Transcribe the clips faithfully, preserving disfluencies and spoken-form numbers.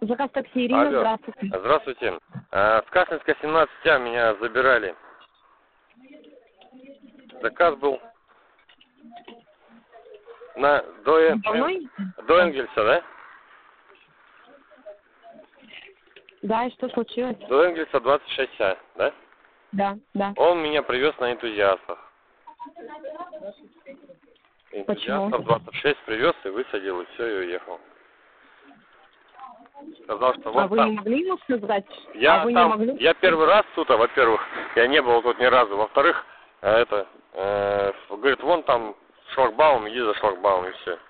Заказ такси, Ирина, Алло. здравствуйте. Здравствуйте. А, с Каслинска семнадцать А меня забирали. Заказ был на до, Эн- Давно? до Энгельса, да? Да, и что случилось? До Энгельса двадцать шесть А, да? Да, да. Он меня привез на энтузиастах. Почему? Энтузиастов двадцать шесть привез и высадил, и все, и уехал. Сказал, что вот А вы там. не могли ему сказать? Я а вы там, не могли? я первый раз тут, а, во-первых, я не был тут ни разу. Во-вторых, а, это, э, говорит, вон там шлагбаум, иди за шлагбаум, и все.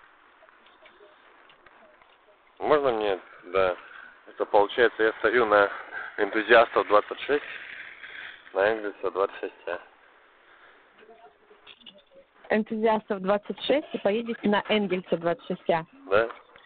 Можно мне, да, это получается, я стою на энтузиастов двадцать шесть, на Энгельса двадцать шесть А. Энтузиастов двадцать шесть и поедете на Энгельса двадцать шесть А. Да?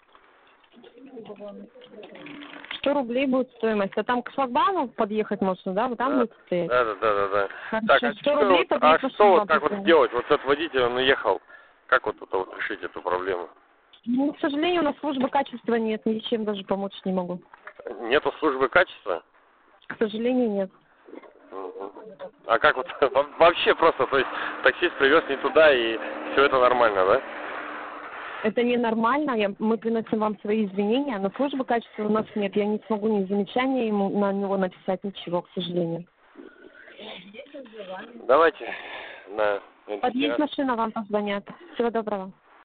сто рублей будет стоимость. А там к шлагбауму подъехать можно, да? Вы там Да, будете стоять? да, да, да, да, да. Хорошо, Так, а сто что, рублей вот, а подъехать к что вот шлагбауму. как вот сделать? Вот этот водитель, он уехал. Как вот это вот решить эту проблему? Ну, к сожалению, у нас службы качества нет, ничем даже помочь не могу. Нету службы качества? К сожалению, нет. Мгм. А как вот во- вообще просто, то есть таксист привез не туда и все это нормально, да? Это ненормально, я, мы приносим вам свои извинения, но службы качества у нас нет. Я не смогу ни замечания ему на него написать, ничего, к сожалению. Давайте на Подъезд машина, вам позвонят. Всего доброго.